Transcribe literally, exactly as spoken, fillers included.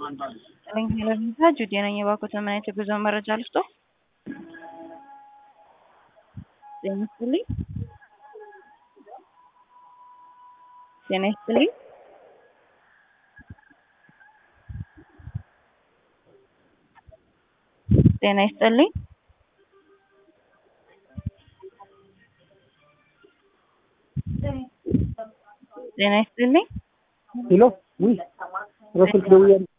ለኛ ጁዲ ነኝ የባኮተ ማየት የጉዞ መረጃ ልስጦ ጤና ይስጥልኝ ጤና ይስጥልኝ ጤና ይስጥልኝ ጤና ይስጥልኝ ሄሎ ዊ ረስልክ ደውዬ